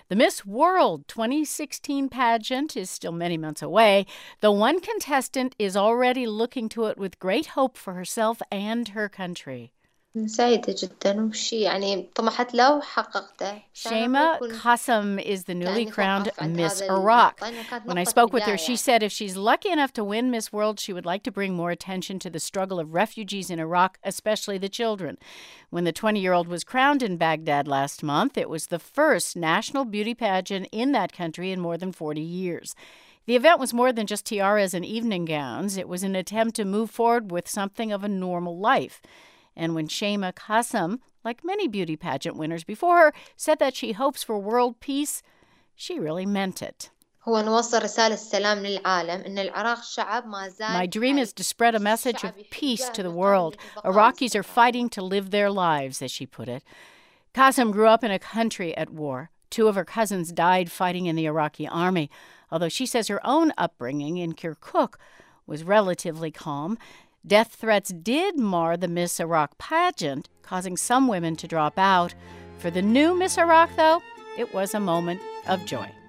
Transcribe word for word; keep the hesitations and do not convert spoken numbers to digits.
The Miss World twenty sixteen pageant is still many months away, though one contestant is already looking to it with great hope for herself and her country. سعيدة جدا وشي يعني طمحت له وحققته. Shema Qassem is the newly crowned Miss Iraq. When I spoke with her, she said if she's lucky enough to win Miss World, she would like to bring more attention to the struggle of refugees in Iraq, especially the children. When the twenty-year-old was crowned in Baghdad last month, it was the first national beauty pageant in that country in more than forty years. The event was more than just tiaras and evening gowns. It was an attempt to move forward with something of a normal life. And when Shema Qassem, like many beauty pageant winners before her, said that she hopes for world peace, she really meant it. My dream is to spread a message of peace to the world. Iraqis are fighting to live their lives, as she put it. Qassem grew up in a country at war. Two of her cousins died fighting in the Iraqi army, although she says her own upbringing in Kirkuk was relatively calm. Death threats did mar the Miss Iraq pageant, causing some women to drop out. For the new Miss Iraq, though, it was a moment of joy.